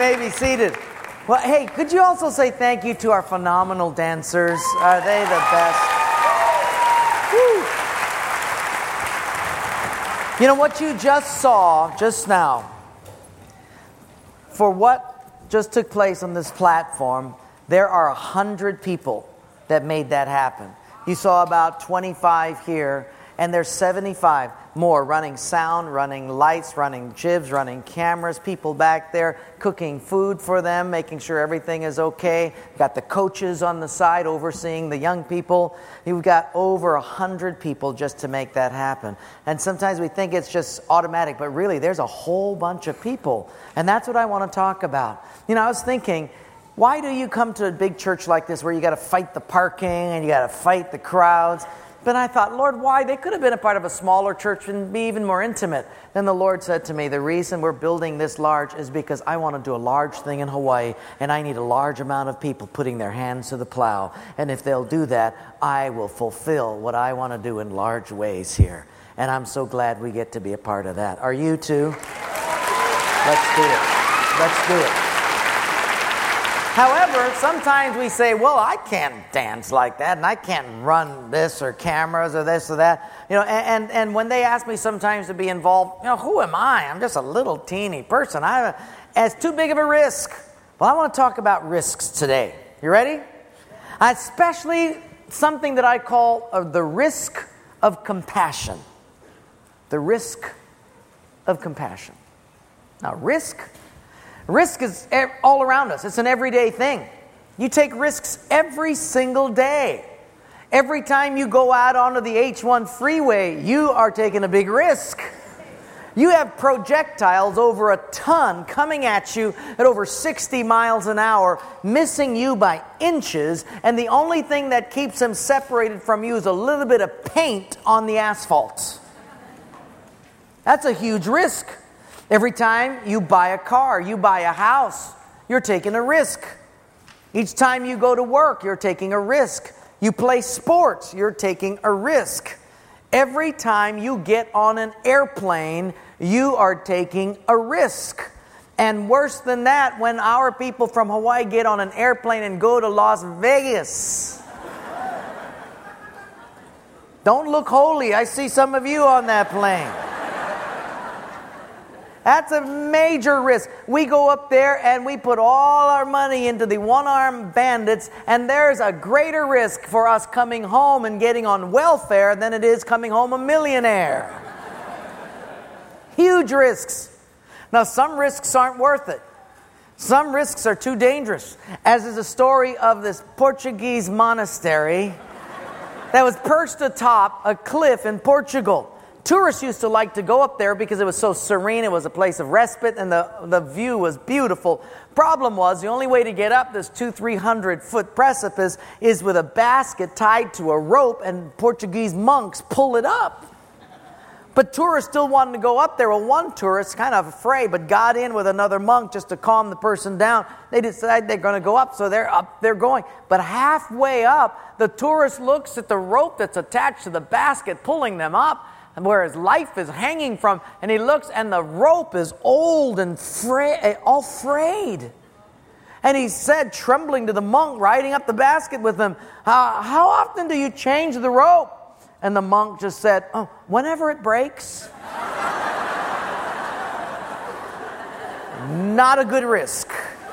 may be seated. Well, hey, could you also say thank you to our phenomenal dancers? Are they the best? Woo. You know what you just saw just now, for what just took place on this platform, there are 100 people that made that happen. You saw about 25 here, and there's 75 more running sound, running lights, running jibs, running cameras, people back there cooking food for them, making sure everything is okay. We've got the coaches on the side overseeing the young people. You've got over 100 people just to make that happen. And sometimes we think it's just automatic, but really there's a whole bunch of people. And that's what I want to talk about. You know, I was thinking, why do you come to a big church like this where you got to fight the parking and you got to fight the crowds? But I thought, Lord, why? They could have been a part of a smaller church and be even more intimate. Then the Lord said to me, the reason we're building this large is because I want to do a large thing in Hawaii, and I need a large amount of people putting their hands to the plow. And if they'll do that, I will fulfill what I want to do in large ways here. And I'm so glad we get to be a part of that. Are you too? Let's do it. Let's do it. However, sometimes we say, well, I can't dance like that, and I can't run this or cameras or this or that. You know, and when they ask me sometimes to be involved, you know, who am I? I'm just a little teeny person. It's too big of a risk. Well, I want to talk about risks today. You ready? Especially something that I call the risk of compassion. The risk of compassion. Now, risk is all around us. It's an everyday thing. You take risks every single day. Every time you go out onto the H1 freeway, you are taking a big risk. You have projectiles over a ton coming at you at over 60 miles an hour, missing you by inches, and the only thing that keeps them separated from you is a little bit of paint on the asphalt. That's a huge risk. Every time you buy a car, you buy a house, you're taking a risk. Each time you go to work, you're taking a risk. You play sports, you're taking a risk. Every time you get on an airplane, you are taking a risk. And worse than that, when our people from Hawaii get on an airplane and go to Las Vegas. Don't look holy. I see some of you on that plane. That's a major risk. We go up there and we put all our money into the one-armed bandits, and there's a greater risk for us coming home and getting on welfare than it is coming home a millionaire. Huge risks. Now, some risks aren't worth it. Some risks are too dangerous, as is the story of this Portuguese monastery that was perched atop a cliff in Portugal. Tourists used to like to go up there because it was so serene. It was a place of respite, and the view was beautiful. Problem was, the only way to get up this 200-300 foot precipice is with a basket tied to a rope, and Portuguese monks pull it up. But tourists still wanted to go up there. Well, one tourist, kind of afraid, but got in with another monk just to calm the person down. They decide they're going to go up, so they're up, they're going. But halfway up, the tourist looks at the rope that's attached to the basket, pulling them up, and where his life is hanging from, and he looks, and the rope is old and all frayed. And he said, trembling to the monk riding up the basket with him, how often do you change the rope? And the monk just said, oh, whenever it breaks. Not a good risk.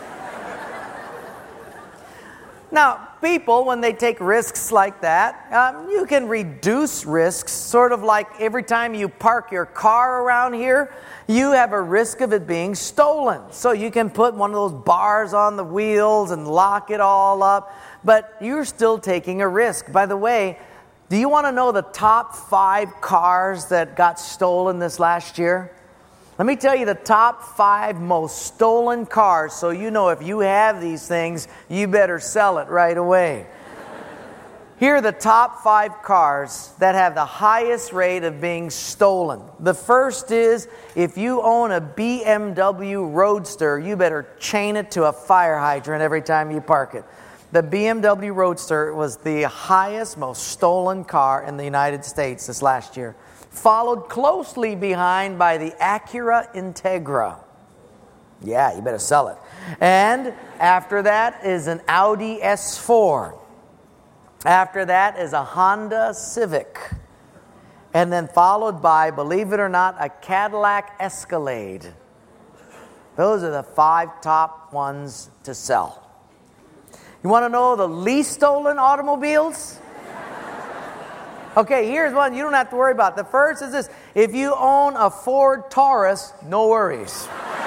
Now, people, when they take risks like that, you can reduce risks, sort of like every time you park your car around here, you have a risk of it being stolen. So you can put one of those bars on the wheels and lock it all up, but you're still taking a risk. By the way, do you want to know the top 5 cars that got stolen this last year? Let me tell you the top 5 most stolen cars, so you know if you have these things, you better sell it right away. Here are the top 5 cars that have the highest rate of being stolen. The first is, if you own a BMW Roadster, you better chain it to a fire hydrant every time you park it. The BMW Roadster was the highest, most stolen car in the United States this last year, followed closely behind by the Acura Integra. Yeah, you better sell it. And after that is an Audi S4. After that is a Honda Civic. And then followed by, believe it or not, a Cadillac Escalade. Those are the 5 top ones to sell. You want to know the least stolen automobiles? Okay, here's one you don't have to worry about. The first is this. If you own a Ford Taurus, no worries.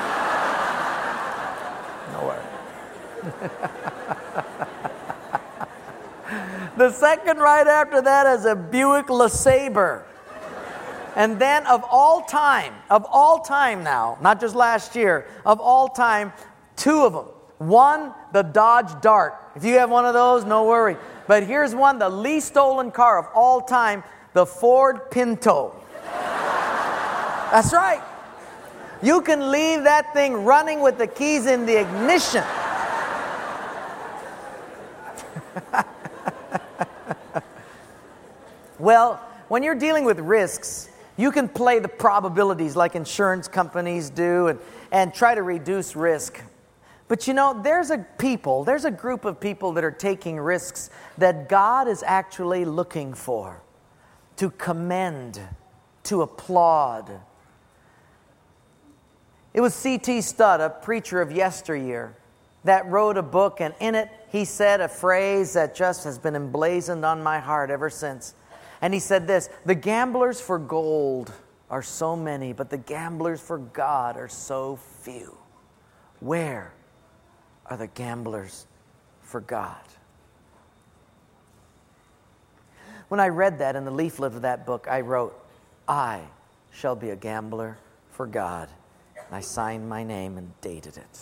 No worries. The second right after that is a Buick LeSabre. And then of all time now, not just last year, of all time, 2 of them. One, the Dodge Dart. If you have one of those, no worry. But here's one, the least stolen car of all time, the Ford Pinto. That's right. You can leave that thing running with the keys in the ignition. Well, when you're dealing with risks, you can play the probabilities like insurance companies do and try to reduce risk. But you know, there's a group of people that are taking risks that God is actually looking for, to commend, to applaud. It was C.T. Studd, a preacher of yesteryear, that wrote a book, and in it he said a phrase that just has been emblazoned on my heart ever since. And he said this: the gamblers for gold are so many, but the gamblers for God are so few. Where are the gamblers for God? When I read that in the leaflet of that book, I wrote, I shall be a gambler for God. And I signed my name and dated it.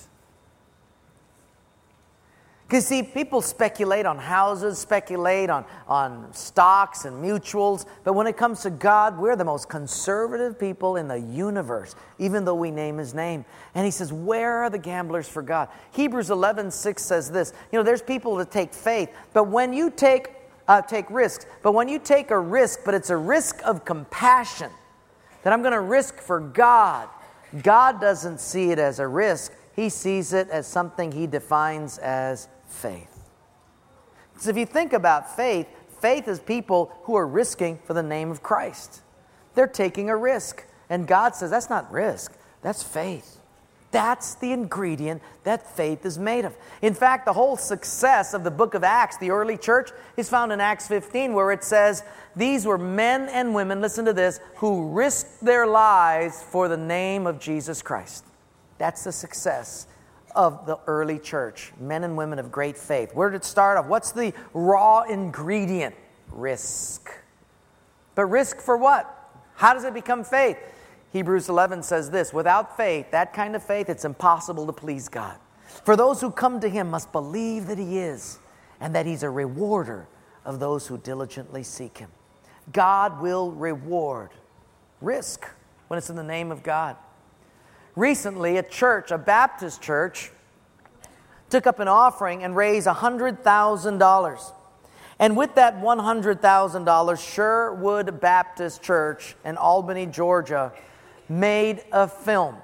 Because see, people speculate on houses, speculate on stocks and mutuals, but when it comes to God, we're the most conservative people in the universe, even though we name His name. And He says, where are the gamblers for God? Hebrews 11:6 says this. You know, there's people that take faith, but when you take risks, but when you take a risk, but it's a risk of compassion, that I'm going to risk for God, God doesn't see it as a risk. He sees it as something He defines as faith. So if you think about faith, faith is people who are risking for the name of Christ. They're taking a risk. And God says, that's not risk, that's faith. That's the ingredient that faith is made of. In fact, the whole success of the book of Acts, the early church, is found in Acts 15, where it says, these were men and women, listen to this, who risked their lives for the name of Jesus Christ. That's the success of the early church. Men and women of great faith. Where did it start off? What's the raw ingredient? Risk. But risk for what? How does it become faith? Hebrews 11 says this: without faith, that kind of faith, it's impossible to please God. For those who come to Him must believe that He is, and that He's a rewarder of those who diligently seek Him. God will reward risk when it's in the name of God. Recently, a Baptist church, took up an offering and raised $100,000. And with that $100,000, Sherwood Baptist Church in Albany, Georgia, made a film.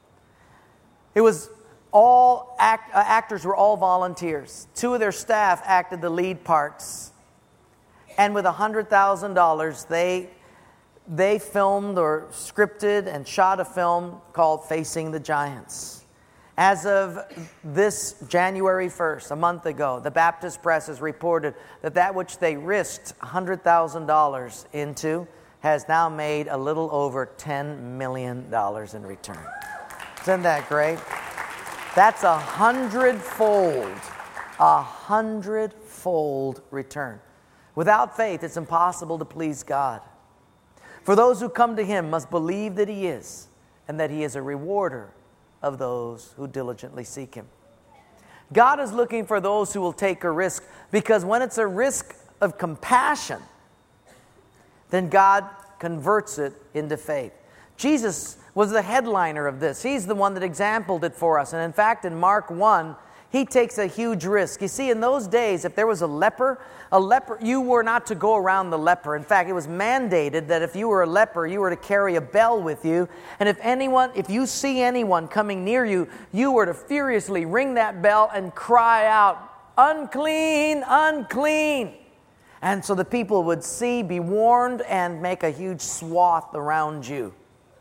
It was all actors were all volunteers. 2 of their staff acted the lead parts. And with $100,000, they filmed or scripted and shot a film called Facing the Giants. As of this January 1st, a month ago, the Baptist Press has reported that which they risked $100,000 into has now made a little over $10 million in return. Isn't that great? That's 100-fold return. Without faith, it's impossible to please God. For those who come to Him must believe that He is, and that He is a rewarder of those who diligently seek Him. God is looking for those who will take a risk, because when it's a risk of compassion, then God converts it into faith. Jesus was the headliner of this. He's the one that exampled it for us. And in fact, in Mark 1, He takes a huge risk. You see, in those days, if there was a leper, you were not to go around the leper. In fact, it was mandated that if you were a leper, you were to carry a bell with you. And if you see anyone coming near you, you were to furiously ring that bell and cry out, "Unclean, unclean." And so the people would see, be warned, and make a huge swath around you.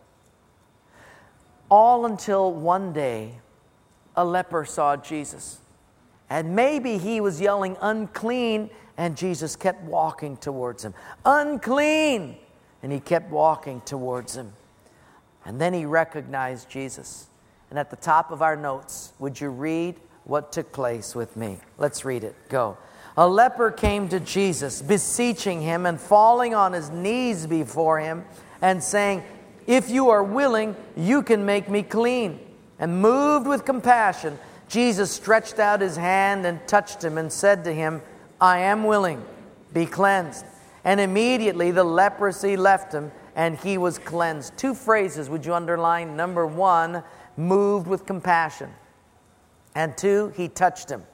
All until one day, a leper saw Jesus. And maybe he was yelling, "Unclean," and Jesus kept walking towards him. "Unclean!" And he kept walking towards him. And then he recognized Jesus. And at the top of our notes, would you read what took place with me? Let's read it. Go. "A leper came to Jesus, beseeching him and falling on his knees before him and saying, 'If you are willing, you can make me clean.' And moved with compassion, Jesus stretched out his hand and touched him and said to him, 'I am willing, be cleansed.' And immediately the leprosy left him and he was cleansed." 2 phrases would you underline? Number 1, moved with compassion. And 2, he touched him.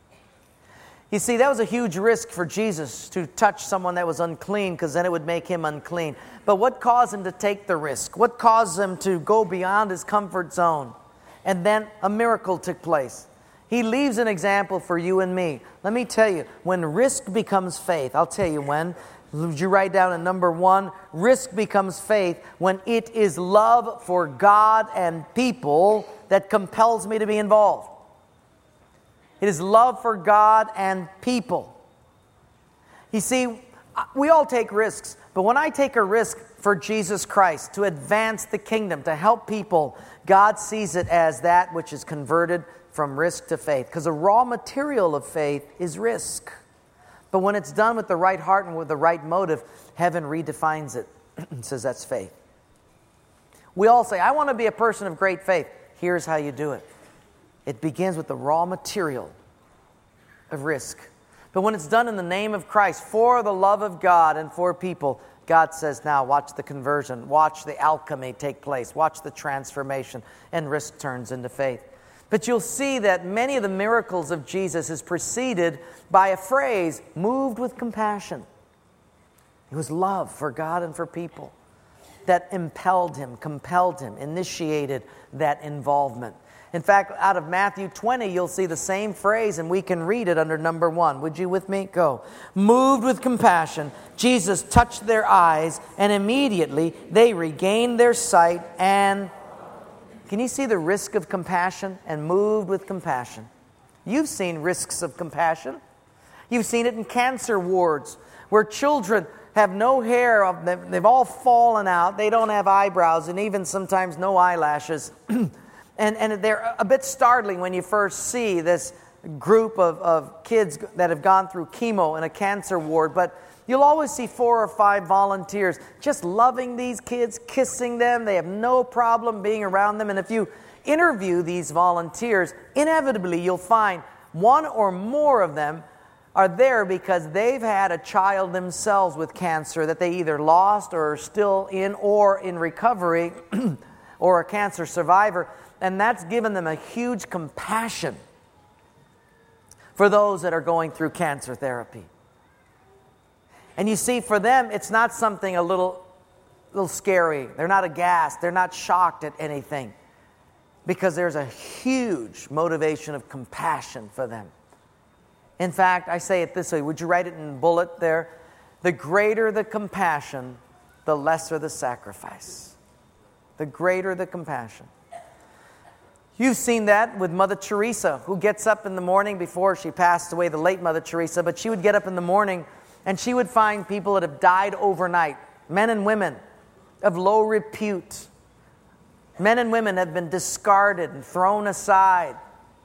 You see, that was a huge risk for Jesus to touch someone that was unclean, because then it would make him unclean. But what caused him to take the risk? What caused him to go beyond his comfort zone? And then a miracle took place. He leaves an example for you and me. Let me tell you, when risk becomes faith, I'll tell you when. Would you write down in number 1, risk becomes faith when it is love for God and people that compels me to be involved. It is love for God and people. You see, we all take risks, but when I take a risk for Jesus Christ, to advance the kingdom, to help people, God sees it as that which is converted from risk to faith. Because the raw material of faith is risk. But when it's done with the right heart and with the right motive, heaven redefines it and says that's faith. We all say, "I want to be a person of great faith." Here's how you do it. It begins with the raw material of risk. But when it's done in the name of Christ, for the love of God and for people, God says, now watch the conversion, watch the alchemy take place, watch the transformation, and risk turns into faith. But you'll see that many of the miracles of Jesus is preceded by a phrase, moved with compassion. It was love for God and for people that impelled him, compelled him, initiated that involvement. In fact, out of Matthew 20, you'll see the same phrase, and we can read it under number 1. Would you with me? Go. "Moved with compassion, Jesus touched their eyes, and immediately they regained their sight." And can you see the risk of compassion and moved with compassion? You've seen risks of compassion. You've seen it in cancer wards where children have no hair, they've all fallen out, they don't have eyebrows, and even sometimes no eyelashes. And they're a bit startling when you first see this group of kids that have gone through chemo in a cancer ward. But you'll always see 4 or 5 volunteers just loving these kids, kissing them. They have no problem being around them. And if you interview these volunteers, inevitably you'll find one or more of them are there because they've had a child themselves with cancer that they either lost or are still in or in recovery or a cancer survivor. And that's given them a huge compassion for those that are going through cancer therapy. And you see, for them, it's not something a little scary. They're not aghast. They're not shocked at anything. Because there's a huge motivation of compassion for them. In fact, I say it this way. Would you write it in bullet there? The greater the compassion, the lesser the sacrifice. The greater the compassion. You've seen that with Mother Teresa, who gets up in the morning before she passed away, the late Mother Teresa, but she would get up in the morning and she would find people that have died overnight, men and women of low repute. Men and women have been discarded and thrown aside,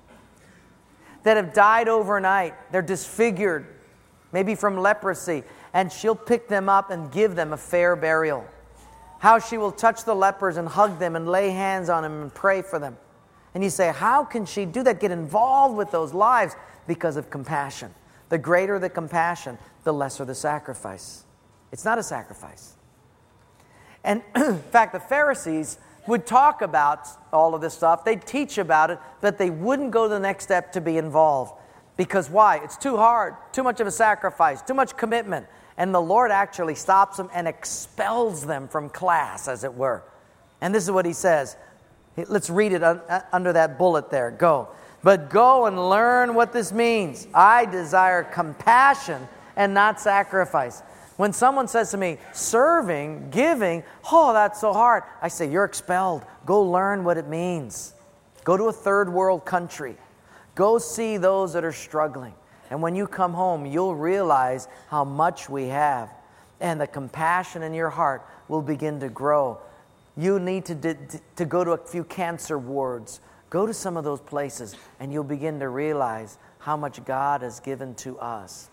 that have died overnight. They're disfigured, maybe from leprosy, and she'll pick them up and give them a fair burial. How she will touch the lepers and hug them and lay hands on them and pray for them. And you say, how can she do that? Get involved with those lives? Because of compassion. The greater the compassion, the lesser the sacrifice. It's not a sacrifice. And in fact, the Pharisees, would talk about all of this stuff. They'd teach about it, but they wouldn't go to the next step to be involved. Because why? It's too hard, too much of a sacrifice, too much commitment. And the Lord actually stops them and expels them from class, as it were. And this is what he says. Let's read it under that bullet there. Go. But go and learn what this means. I desire compassion and not sacrifice. When someone says to me, serving, giving, oh, that's so hard. I say, you're expelled. Go learn what it means. Go to a third world country. Go see those that are struggling. And when you come home, you'll realize how much we have. And the compassion in your heart will begin to grow. You need to go to a few cancer wards. Go to some of those places, and you'll begin to realize how much God has given to us.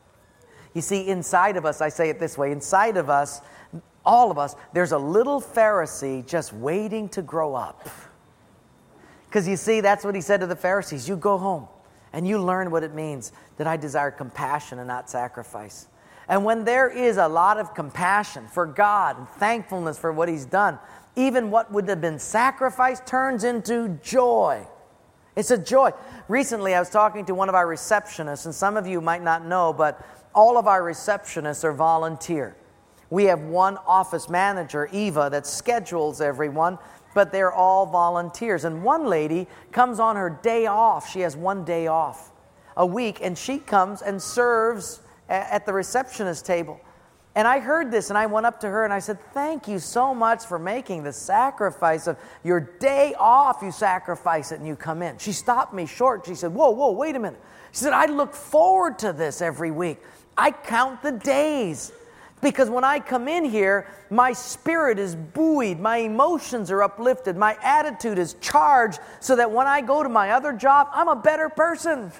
You see, inside of us, I say it this way, inside of us, all of us, there's a little Pharisee just waiting to grow up. Because you see, that's what he said to the Pharisees. You go home. And you learn what it means that I desire compassion and not sacrifice. And when there is a lot of compassion for God and thankfulness for what He's done, even what would have been sacrificed turns into joy. It's a joy. Recently, I was talking to one of our receptionists, and some of you might not know, but all of our receptionists are volunteer. We have one office manager, Eva, that schedules everyone, but they're all volunteers. And one lady comes on her day off. She has one day off a week, and she comes and serves at the receptionist table. And I heard this, and I went up to her, and I said, thank you so much for making the sacrifice of your day off. You sacrifice it, and you come in. She stopped me short. She said, whoa, wait a minute. She said, I look forward to this every week. I count the days. Because when I come in here, my spirit is buoyed, my emotions are uplifted, my attitude is charged, so that when I go to my other job, I'm a better person.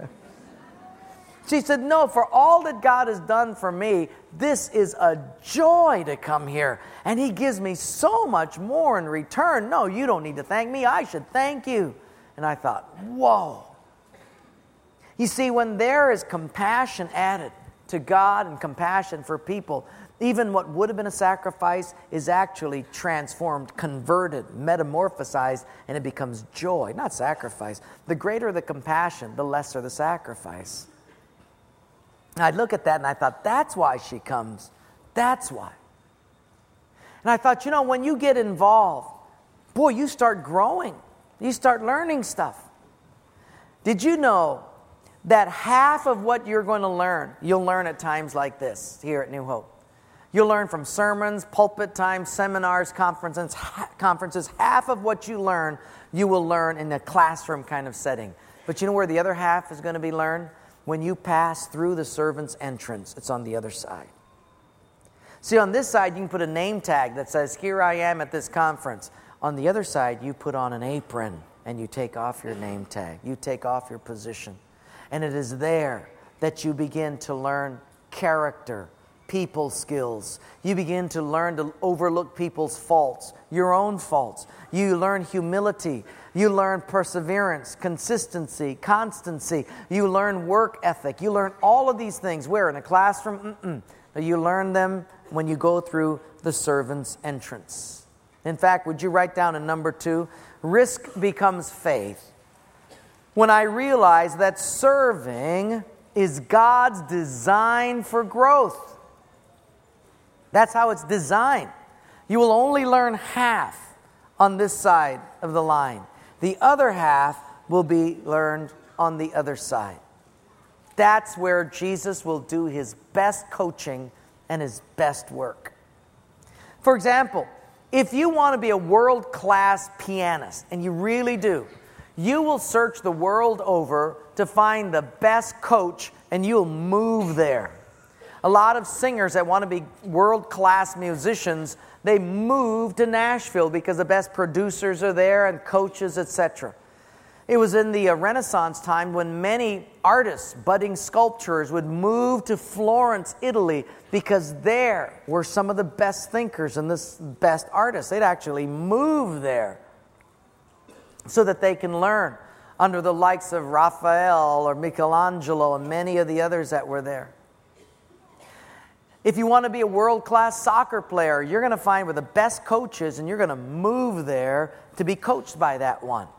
She said, no, for all that God has done for me, this is a joy to come here. And He gives me so much more in return. No, you don't need to thank me. I should thank you. And I thought, whoa. You see, when there is compassion added to God and compassion for people, even what would have been a sacrifice is actually transformed, converted, metamorphosized, and it becomes joy, not sacrifice. The greater the compassion, the lesser the sacrifice. And I look at that and I thought, that's why she comes. That's why. And I thought, when you get involved, boy, you start growing. You start learning stuff. Did you know that half of what you're going to learn, you'll learn at times like this here at New Hope? You'll learn from sermons, pulpit times, seminars, conferences. Half of what you learn, you will learn in a classroom kind of setting. But you know where the other half is going to be learned? When you pass through the servant's entrance. It's on the other side. See, on this side, you can put a name tag that says, here I am at this conference. On the other side, you put on an apron and you take off your name tag. You take off your position. And it is there that you begin to learn character, people skills. You begin to learn to overlook people's faults, your own faults. You learn humility. You learn perseverance, consistency, constancy. You learn work ethic. You learn all of these things. Where? In a classroom? You learn them when you go through the servant's entrance. In fact, would you write down in number 2, risk becomes faith. When I realize that serving is God's design for growth. That's how it's designed. You will only learn half on this side of the line. The other half will be learned on the other side. That's where Jesus will do His best coaching and His best work. For example, if you want to be a world-class pianist, and you really do, you will search the world over to find the best coach, and you'll move there. A lot of singers that want to be world-class musicians, they move to Nashville because the best producers are there and coaches, etc. It was in the Renaissance time when many artists, budding sculptors, would move to Florence, Italy, because there were some of the best thinkers and the best artists. They'd actually move there so that they can learn under the likes of Raphael or Michelangelo and many of the others that were there. If you want to be a world-class soccer player, you're going to find where the best coach is, and you're going to move there to be coached by that one.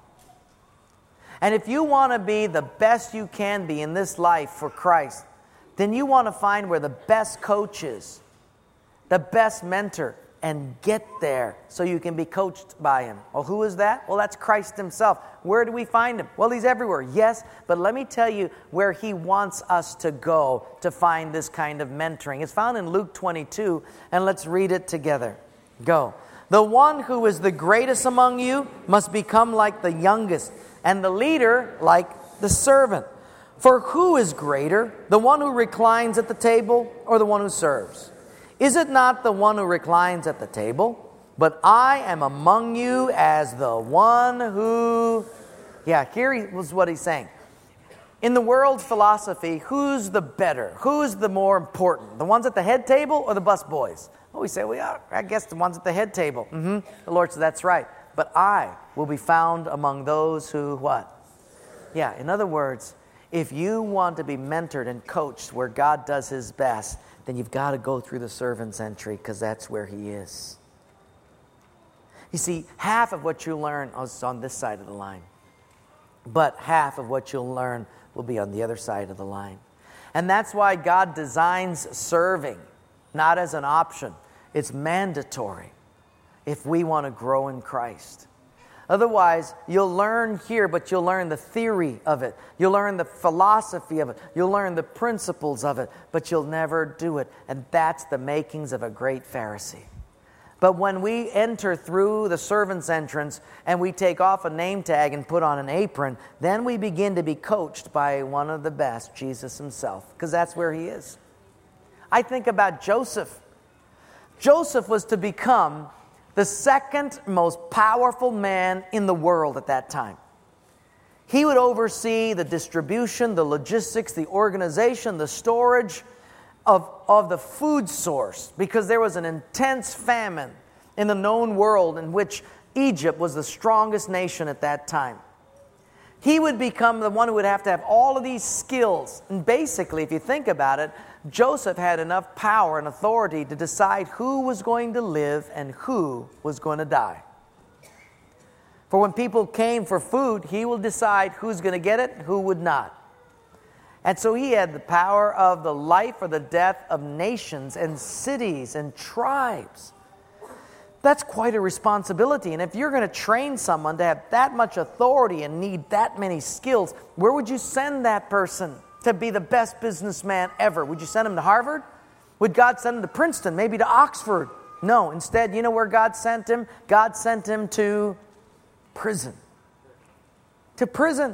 And if you want to be the best you can be in this life for Christ, then you want to find where the best coach is, the best mentor, and get there so you can be coached by him. Well, who is that? Well, that's Christ himself. Where do we find him? Well, he's everywhere, yes, but let me tell you where he wants us to go to find this kind of mentoring. It's found in Luke 22, and let's read it together. Go. The one who is the greatest among you must become like the youngest, and the leader like the servant. For who is greater, the one who reclines at the table or the one who serves? Is it not the one who reclines at the table? But I am among you as the one who... Yeah, here was what he's saying. In the world philosophy, who's the better? Who's the more important? The ones at the head table or the bus boys? Well, we say, well, yeah, I guess the ones at the head table. The Lord said, that's right. But I will be found among those who what? Yeah, in other words, if you want to be mentored and coached where God does his best, then you've got to go through the servant's entry because that's where he is. You see, half of what you learn is on this side of the line. But half of what you'll learn will be on the other side of the line. And that's why God designs serving, not as an option. It's mandatory if we want to grow in Christ. Otherwise, you'll learn here, but you'll learn the theory of it. You'll learn the philosophy of it. You'll learn the principles of it, but you'll never do it. And that's the makings of a great Pharisee. But when we enter through the servant's entrance and we take off a name tag and put on an apron, then we begin to be coached by one of the best, Jesus himself, because that's where he is. I think about Joseph. Joseph was to become the second most powerful man in the world at that time. He would oversee the distribution, the logistics, the organization, the storage of the food source, because there was an intense famine in the known world in which Egypt was the strongest nation at that time. He would become the one who would have to have all of these skills. And basically, if you think about it, Joseph had enough power and authority to decide who was going to live and who was going to die. For when people came for food, he will decide who's going to get it and who would not. And so he had the power of the life or the death of nations and cities and tribes. That's quite a responsibility. And if you're going to train someone to have that much authority and need that many skills, where would you send that person to be the best businessman ever? Would you send him to Harvard? Would God send him to Princeton? Maybe to Oxford? No. Instead, you know where God sent him? God sent him to prison. To prison.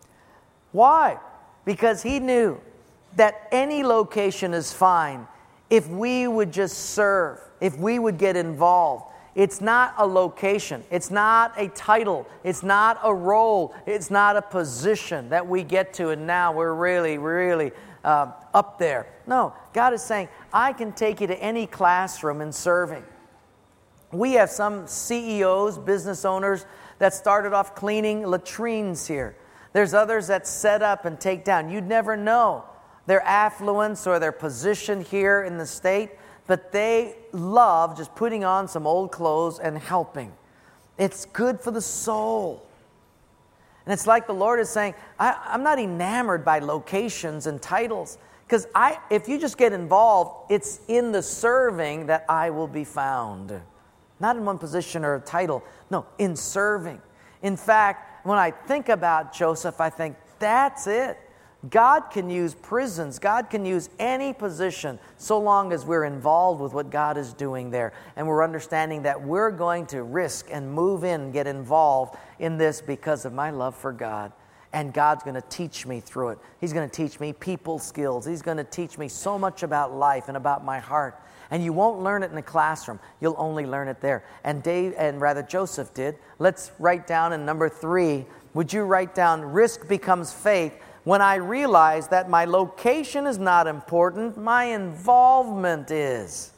Why? Because he knew that any location is fine if we would just serve, if we would get involved. It's not a location. It's not a title. It's not a role. It's not a position that we get to and now we're really up there. No, God is saying, I can take you to any classroom in serving. We have some CEOs, business owners, that started off cleaning latrines here. There's others that set up and take down. You'd never know their affluence or their position here in the state, but they love just putting on some old clothes and helping. It's good for the soul. And it's like the Lord is saying, I'm not enamored by locations and titles, because if you just get involved, it's in the serving that I will be found. Not in one position or a title. No, in serving. In fact, when I think about Joseph, I think that's it. God can use prisons. God can use any position so long as we're involved with what God is doing there. And we're understanding that we're going to risk and move in and get involved in this because of my love for God. And God's going to teach me through it. He's going to teach me people skills. He's going to teach me so much about life and about my heart. And you won't learn it in a classroom. You'll only learn it there. And Joseph did. Let's write down in number 3. Would you write down, risk becomes faith when I realize that my location is not important, my involvement is.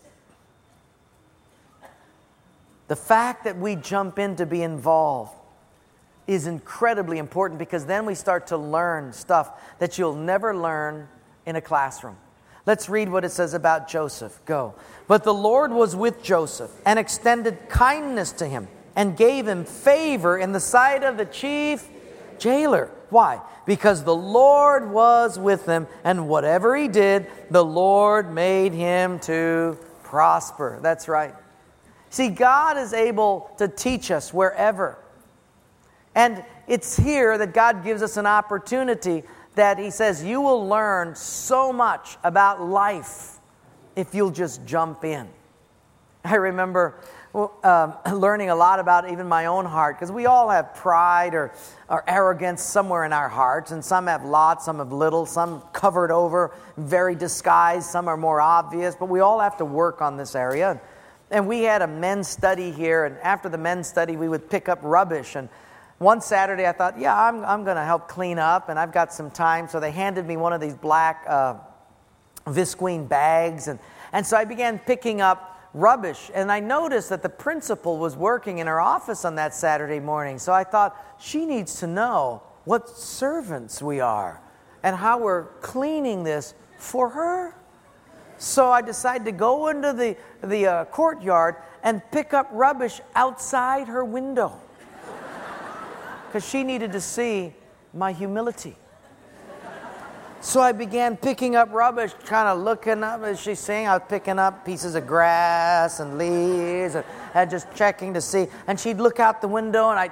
The fact that we jump in to be involved is incredibly important, because then we start to learn stuff that you'll never learn in a classroom. Let's read what it says about Joseph. Go. But the Lord was with Joseph and extended kindness to him and gave him favor in the sight of the chief jailer. Why? Because the Lord was with him, and whatever he did, the Lord made him to prosper. That's right. See, God is able to teach us wherever. And it's here that God gives us an opportunity that He says, you will learn so much about life if you'll just jump in. I remember learning a lot about even my own heart, because we all have pride or arrogance somewhere in our hearts, and some have lots, some have little, some covered over, very disguised, some are more obvious, but we all have to work on this area. And we had a men's study here, and after the men's study, we would pick up rubbish. And one Saturday, I thought, yeah, I'm going to help clean up, and I've got some time. So they handed me one of these black visqueen bags, and so I began picking up rubbish. And I noticed that the principal was working in her office on that Saturday morning. So I thought, she needs to know what servants we are and how we're cleaning this for her. So I decided to go into the courtyard and pick up rubbish outside her window, because she needed to see my humility. So I began picking up rubbish, kind of looking up as she's saying. I was picking up pieces of grass and leaves and just checking to see. And she'd look out the window, and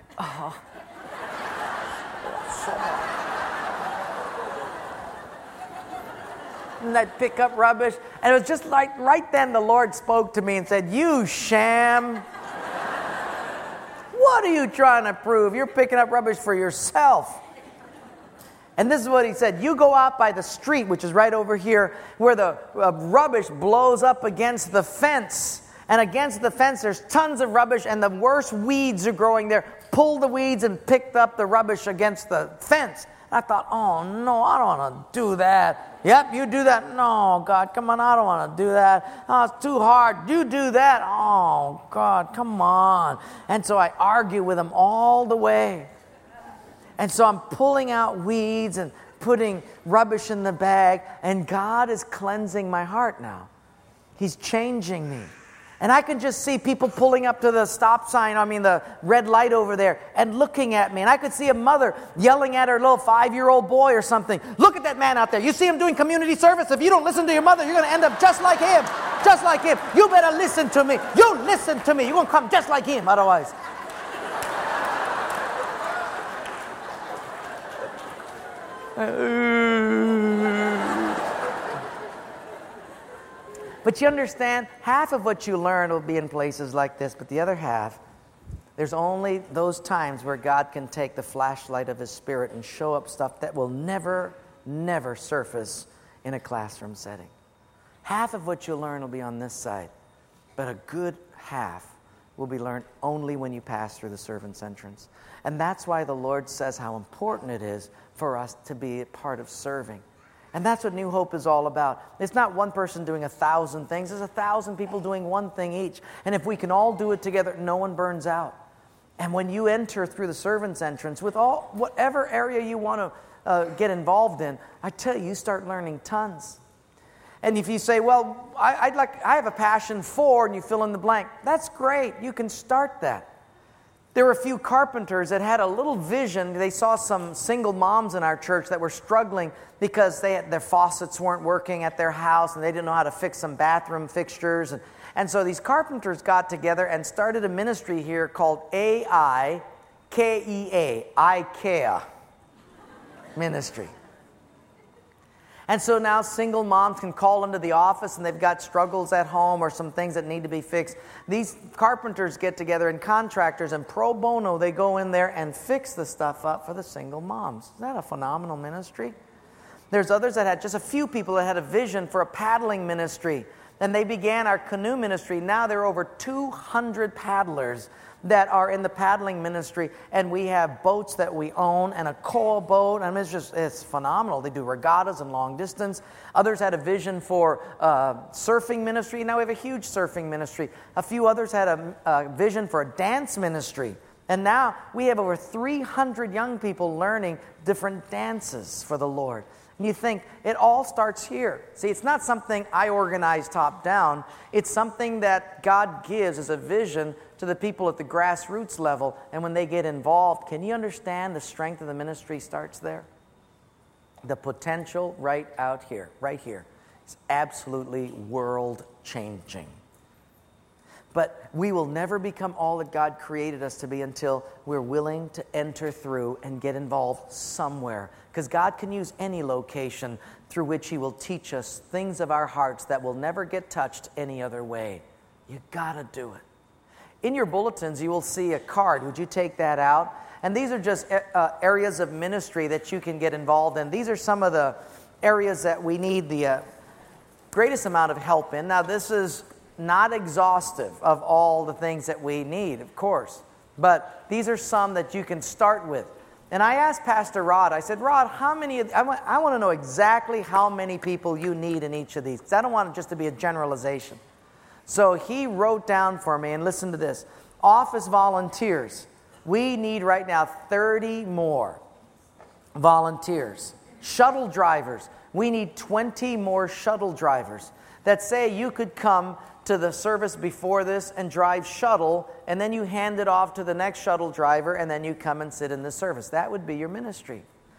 and I'd pick up rubbish. And it was just like right then the Lord spoke to me and said, you sham. What are you trying to prove? You're picking up rubbish for yourself. And this is what he said. You go out by the street, which is right over here, where the rubbish blows up against the fence. And against the fence, there's tons of rubbish, and the worst weeds are growing there. Pull the weeds and pick up the rubbish against the fence. I thought, oh, no, I don't want to do that. Yep, you do that. No, God, come on, I don't want to do that. Oh, it's too hard. You do that. Oh, God, come on. And so I argue with him all the way. And so I'm pulling out weeds and putting rubbish in the bag, and God is cleansing my heart now. He's changing me. And I can just see people pulling up to the stop sign, the red light over there, and looking at me. And I could see a mother yelling at her little 5-year-old boy or something. Look at that man out there. You see him doing community service? If you don't listen to your mother, you're going to end up just like him. Just like him. You better listen to me. You listen to me. You're going to come just like him otherwise. But you understand, half of what you learn will be in places like this, but the other half, there's only those times where God can take the flashlight of His Spirit and show up stuff that will never surface in a classroom setting. Half of what you'll learn will be on this side, but a good half will be learned only when you pass through the servant's entrance. And that's why the Lord says how important it is for us to be a part of serving. And that's what New Hope is all about. It's not one person doing 1,000 things. There's 1,000 people doing one thing each. And if we can all do it together, no one burns out. And when you enter through the servant's entrance with whatever area you want to get involved in, I tell you start learning tons. And if you say, well, I have a passion for, and you fill in the blank, that's great. You can start that. There were a few carpenters that had a little vision. They saw some single moms in our church that were struggling because their faucets weren't working at their house, and they didn't know how to fix some bathroom fixtures. And so these carpenters got together and started a ministry here called AIKEA, IKEA Ministry. And so now single moms can call into the office and they've got struggles at home or some things that need to be fixed. These carpenters get together, and contractors, and pro bono, they go in there and fix the stuff up for the single moms. Isn't that a phenomenal ministry? There's others that had just a few people that had a vision for a paddling ministry. And they began our canoe ministry. Now there are over 200 paddlers that are in the paddling ministry, and we have boats that we own and a coal boat. I mean, it's phenomenal. They do regattas and long distance. Others had a vision for surfing ministry. Now we have a huge surfing ministry. A few others had a vision for a dance ministry. And now we have over 300 young people learning different dances for the Lord. And you think, it all starts here. See, it's not something I organize top down. It's something that God gives as a vision to the people at the grassroots level. And when they get involved, can you understand the strength of the ministry starts there? The potential right out here, right here, is absolutely world-changing. But we will never become all that God created us to be until we're willing to enter through and get involved somewhere. Because God can use any location through which He will teach us things of our hearts that will never get touched any other way. You gotta do it. In your bulletins, you will see a card. Would you take that out? And these are just areas of ministry that you can get involved in. These are some of the areas that we need the greatest amount of help in. Now, this is not exhaustive of all the things that we need, of course. But these are some that you can start with. And I asked Pastor Rod, I said, Rod, how many, I want to know exactly how many people you need in each of these. Because I don't want it just to be a generalization. So he wrote down for me, and listen to this. Office volunteers. We need right now 30 more volunteers. Shuttle drivers. We need 20 more shuttle drivers. That say you could come to the service before this and drive shuttle, and then you hand it off to the next shuttle driver, and then you come and sit in the service. That would be your ministry.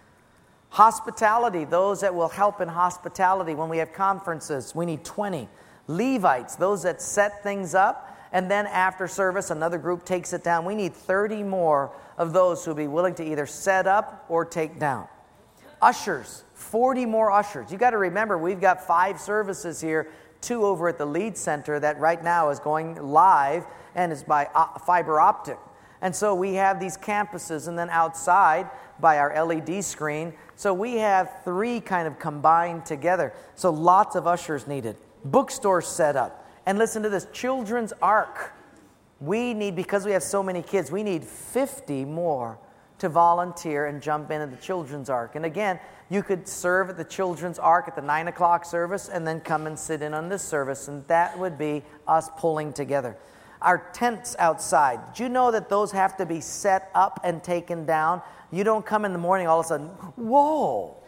Hospitality, those that will help in hospitality when we have conferences, we need 20. Levites, those that set things up, and then after service, another group takes it down. We need 30 more of those who will be willing to either set up or take down. Ushers, 40 more ushers. You got to remember, we've got 5 services here, 2 over at the Lead Center that right now is going live and is by fiber optic. And so we have these campuses, and then outside by our LED screen. So we have 3 kind of combined together. So lots of ushers needed. Bookstore set up. And listen to this, Children's Ark. We need, because we have so many kids, we need 50 more to volunteer and jump in at the Children's Ark. And again, you could serve at the Children's Ark at the 9 o'clock service and then come and sit in on this service. And that would be us pulling together. Our tents outside. Did you know that those have to be set up and taken down? You don't come in the morning all of a sudden, whoa.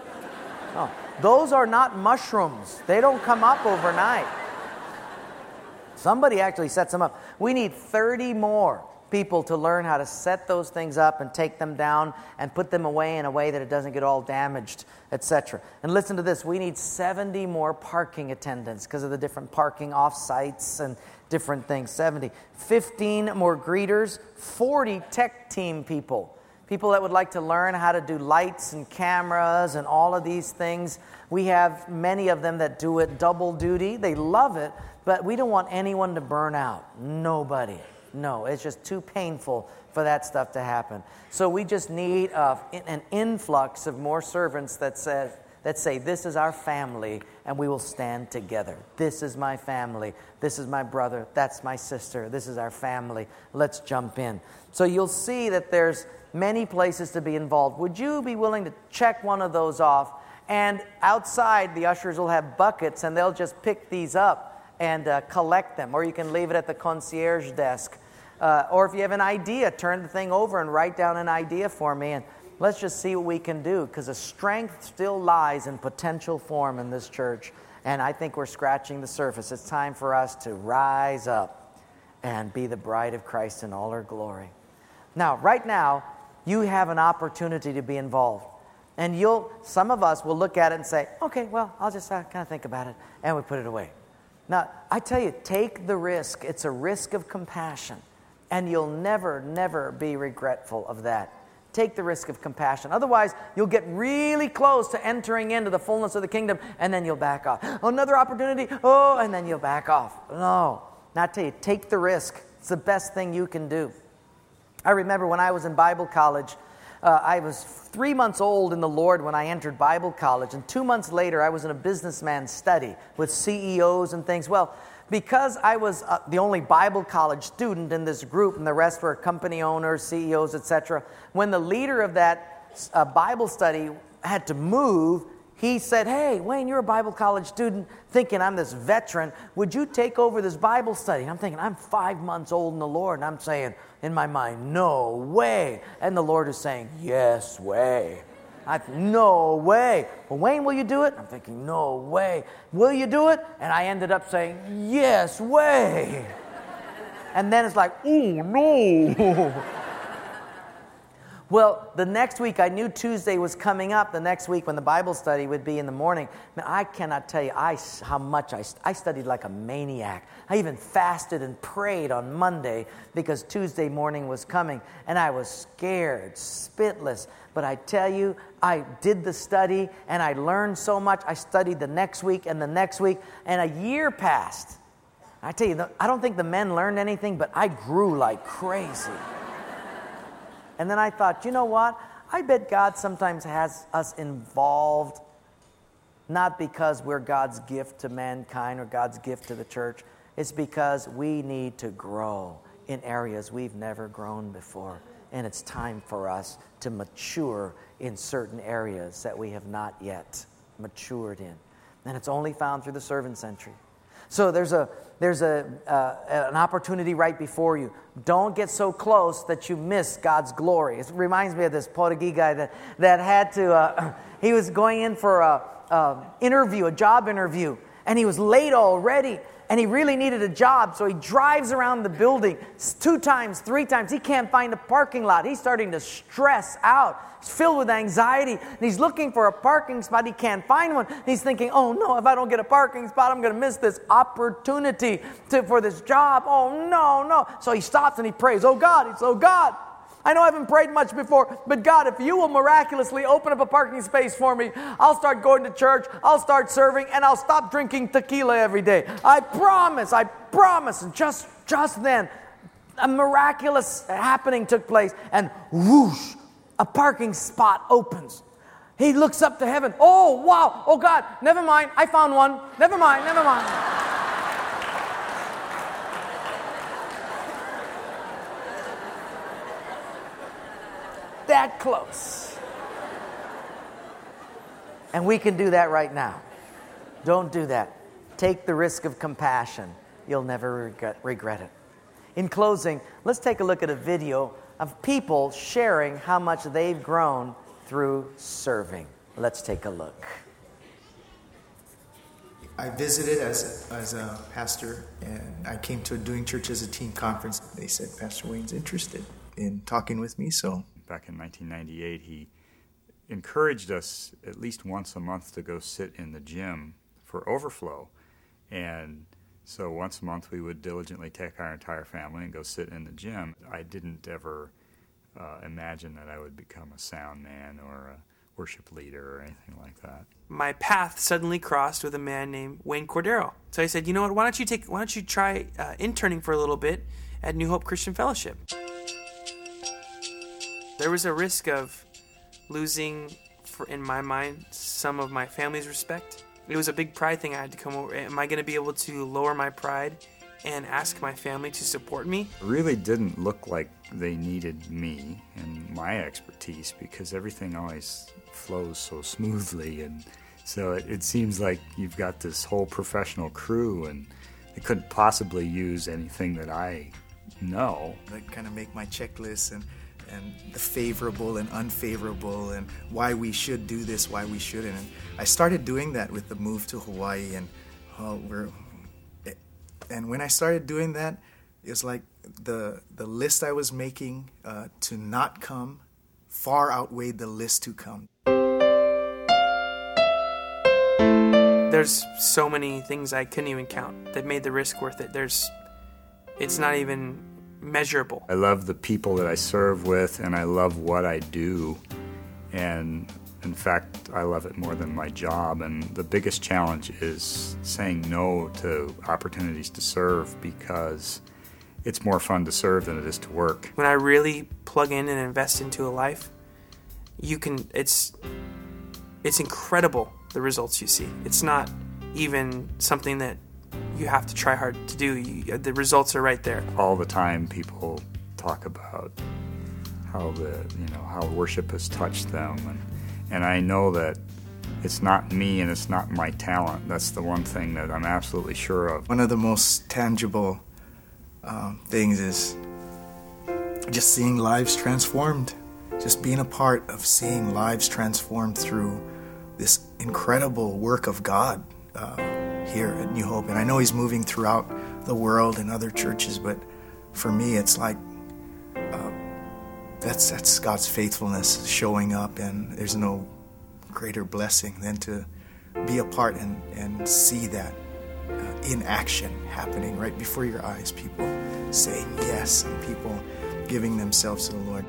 Oh, those are not mushrooms. They don't come up overnight. Somebody actually sets them up. We need 30 more people to learn how to set those things up and take them down and put them away in a way that it doesn't get all damaged, etc. And listen to this, we need 70 more parking attendants because of the different parking off-sites and different things. 70. 15 more greeters, 40 tech team people. People that would like to learn how to do lights and cameras and all of these things. We have many of them that do it double duty. They love it, but we don't want anyone to burn out. Nobody. No, it's just too painful for that stuff to happen. So we just need an influx of more servants that say, this is our family, and we will stand together. This is my family. This is my brother. That's my sister. This is our family. Let's jump in. So you'll see that there's many places to be involved. Would you be willing to check one of those off? And outside, the ushers will have buckets, and they'll just pick these up and collect them. Or you can leave it at the concierge desk. Or if you have an idea, turn the thing over and write down an idea for me. And let's just see what we can do, because the strength still lies in potential form in this church. And I think we're scratching the surface. It's time for us to rise up and be the bride of Christ in all her glory. Now, right now, you have an opportunity to be involved. And some of us will look at it and say, okay, well, I'll just kind of think about it. And we put it away. Now, I tell you, take the risk. It's a risk of compassion. And you'll never, never be regretful of that. Take the risk of compassion. Otherwise, you'll get really close to entering into the fullness of the kingdom, and then you'll back off. Another opportunity, and then you'll back off. No, not tell you. Take the risk. It's the best thing you can do. I remember when I was in Bible college, I was 3 months old in the Lord when I entered Bible college, and 2 months later, I was in a businessman's study with CEOs and things. Well, because I was the only Bible college student in this group, and the rest were company owners, CEOs, etc., when the leader of that Bible study had to move, he said, hey, Wayne, you're a Bible college student, thinking I'm this veteran. Would you take over this Bible study? And I'm thinking, I'm 5 months old in the Lord. And I'm saying in my mind, no way. And the Lord is saying, yes way. No way. Well, Wayne, will you do it? I'm thinking, no way. Will you do it? And I ended up saying, yes way. And then it's like, oh, no. Well, the next week, I knew Tuesday was coming up. The next week when the Bible study would be in the morning. Man, I cannot tell you how much I studied like a maniac. I even fasted and prayed on Monday because Tuesday morning was coming. And I was scared, spitless. But I tell you, I did the study and I learned so much. I studied the next week and the next week. And a year passed. I tell you, I don't think the men learned anything, but I grew like crazy. And then I thought, you know what? I bet God sometimes has us involved, not because we're God's gift to mankind or God's gift to the church. It's because we need to grow in areas we've never grown before. And it's time for us to mature in certain areas that we have not yet matured in. And it's only found through the servant century. So there's an opportunity right before you. Don't get so close that you miss God's glory. It reminds me of this Portuguese guy that had to, he was going in for a job interview, and he was late already, and he really needed a job, so he drives around the building 2 times, 3 times. He can't find a parking lot. He's starting to stress out. He's filled with anxiety, and he's looking for a parking spot. He can't find one. He's thinking, oh no, if I don't get a parking spot, I'm going to miss this opportunity for this job. Oh no. So he stops and he prays, oh God, I know I haven't prayed much before, but God, if you will miraculously open up a parking space for me, I'll start going to church, I'll start serving, and I'll stop drinking tequila every day. I promise. And just then, a miraculous happening took place, and whoosh, a parking spot opens. He looks up to heaven. Oh, wow. Oh, God, never mind. I found one. Never mind. That close. And we can do that right now. Don't do that. Take the risk of compassion. You'll never regret it. In closing, let's take a look at a video of people sharing how much they've grown through serving. Let's take a look. I visited as a pastor, and I came to a Doing Church as a Teen conference. They said, Pastor Wayne's interested in talking with me, so... Back in 1998, he encouraged us at least once a month to go sit in the gym for overflow. And so once a month we would diligently take our entire family and go sit in the gym. I didn't ever imagine that I would become a sound man or a worship leader or anything like that. My path suddenly crossed with a man named Wayne Cordero. So I said, you know what, why don't you try interning for a little bit at New Hope Christian Fellowship. There was a risk of losing, in my mind, some of my family's respect. It was a big pride thing I had to come over. Am I going to be able to lower my pride and ask my family to support me? It really didn't look like they needed me and my expertise because everything always flows so smoothly. And so it seems like you've got this whole professional crew and they couldn't possibly use anything that I know. I kind of make my checklist and the favorable and unfavorable and why we should do this, why we shouldn't. And I started doing that with the move to Hawaii, and when I started doing that, it was like the list I was making to not come far outweighed the list to come. There's so many things I couldn't even count that made the risk worth it. It's not even measurable. I love the people that I serve with, and I love what I do, and in fact, I love it more than my job. And the biggest challenge is saying no to opportunities to serve because it's more fun to serve than it is to work. When I really plug in and invest into a life, it's incredible the results you see. It's not even something that you have to try hard to do. The results are right there. All the time people talk about how how worship has touched them, and I know that it's not me and it's not my talent. That's the one thing that I'm absolutely sure of. One of the most tangible things is just seeing lives transformed just being a part of seeing lives transformed through this incredible work of God here at New Hope. And I know He's moving throughout the world in other churches, but for me, it's like that's God's faithfulness showing up, and there's no greater blessing than to be a part and see that in action happening right before your eyes. People saying yes, and people giving themselves to the Lord.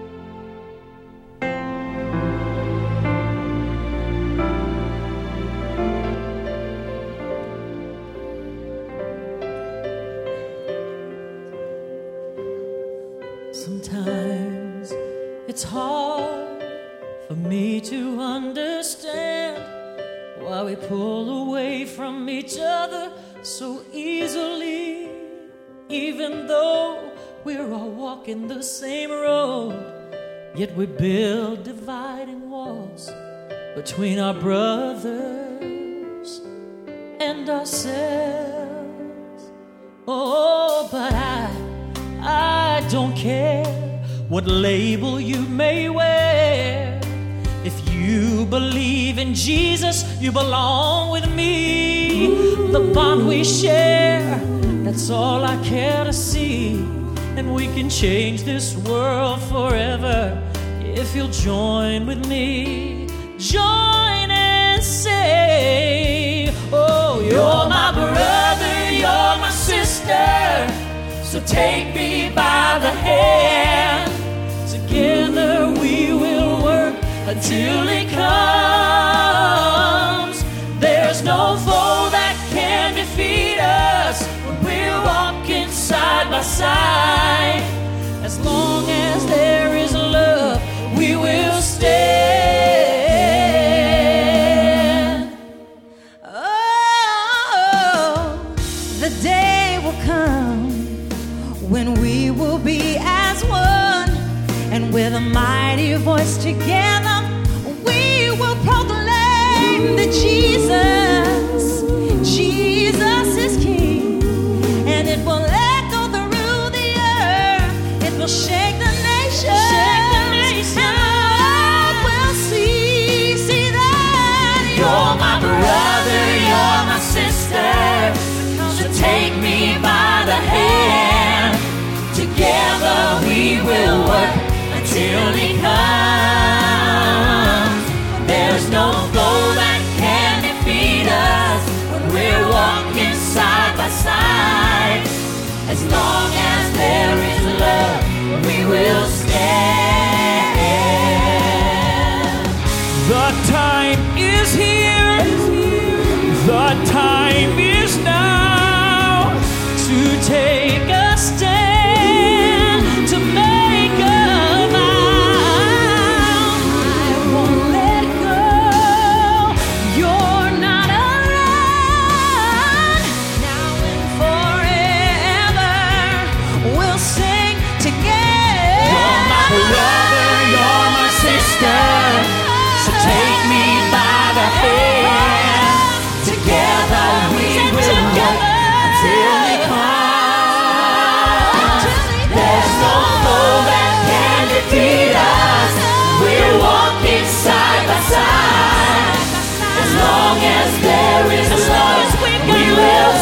Sometimes it's hard for me to understand why we pull away from each other so easily, even though we're all walking the same road. Yet we build dividing walls between our brothers and ourselves. Oh, but I don't care what label you may wear. If you believe in Jesus, you belong with me. The bond we share, that's all I care to see. And we can change this world forever if you'll join with me. Join and say, oh, you're my brother, you're my sister. So take me by the hand. Together we will work until He comes. There's no foe that can defeat us when we're walking side by side. As long as there is love, we will stand. Oh, the day will come when we will be as one, and with a mighty voice together, we will proclaim that Jesus is King, and it will echo through the earth. It will shake the nation, and the world will see that you're my brother, you're my sister. So take me by the hand. Together we will work until He comes. There's no foe that can defeat us when we're walking side by side. As long as there is love, we will stand. The time is here. The time is now to take a stand, to make a vow. I won't let go. You're not alone. Now and forever, we'll sing together. You're my brother, you're my sister. So take me by the hand. Together we will work until He comes. There's no foe that can defeat us. We're walking side by side. As long as there is love, we will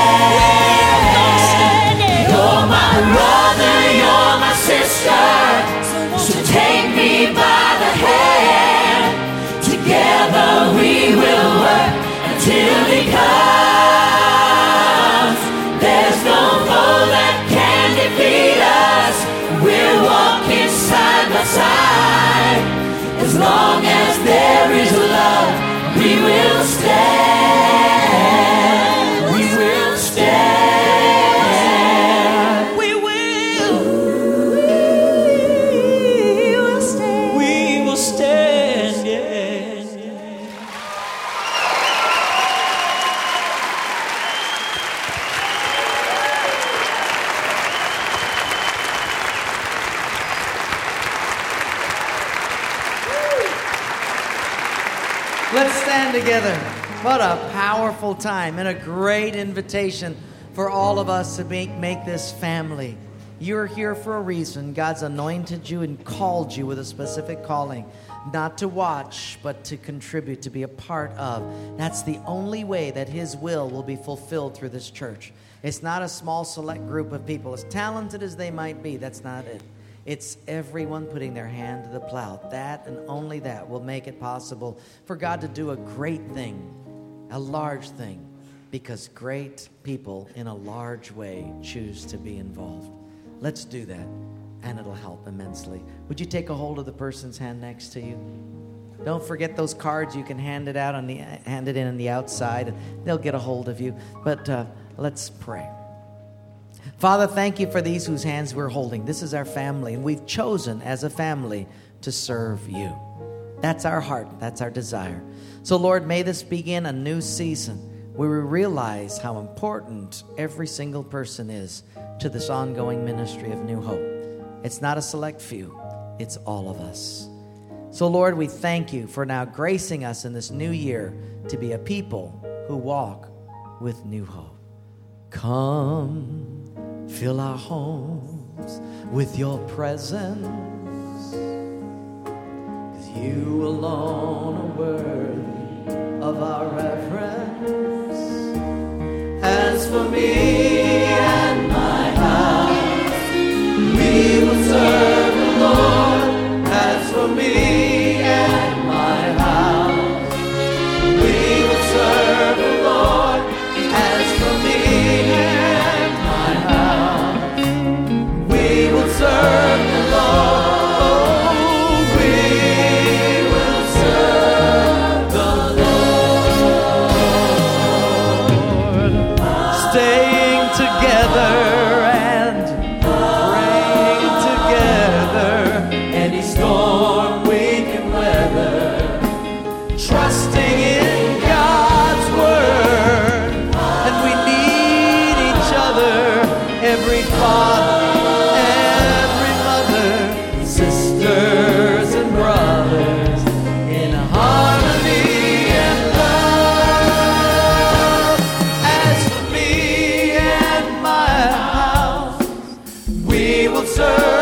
stand. You're my brother, you're my sister. So take me by the hand. Together we will work until He comes. There's no foe that can defeat us. We're walking side by side. As long as there is love, we will stand. We will stand. We will. stand. We will stand, yeah. Let's stand together. What a powerful time and a great invitation for all of us to make this family. You're here for a reason. God's anointed you and called you with a specific calling. Not to watch, but to contribute, to be a part of. That's the only way that His will be fulfilled through this church. It's not a small select group of people, as talented as they might be. That's not it. It's everyone putting their hand to the plow. That and only that will make it possible for God to do a great thing, a large thing, because great people in a large way choose to be involved. Let's do that, and it'll help immensely. Would you take a hold of the person's hand next to you? Don't forget those cards. You can hand it in on the outside, and they'll get a hold of you. But let's pray. Father, thank you for these whose hands we're holding. This is our family, and we've chosen as a family to serve you. That's our heart. That's our desire. So, Lord, may this begin a new season where we realize how important every single person is to this ongoing ministry of New Hope. It's not a select few. It's all of us. So, Lord, we thank you for now gracing us in this new year to be a people who walk with new hope. Come, fill our homes with your presence, 'cause you alone are worthy of our reverence. As for me and my house, we will serve the Lord. As for me and my house, we will serve the Lord. As for me and my house, we will serve the Lord. Oh, we will serve the Lord. Staying together and praying together. Any storm we can weather. Trusting in God's word. And we need each other. Every father, every mother, sisters and brothers, in harmony and love. As for me and my house, we will serve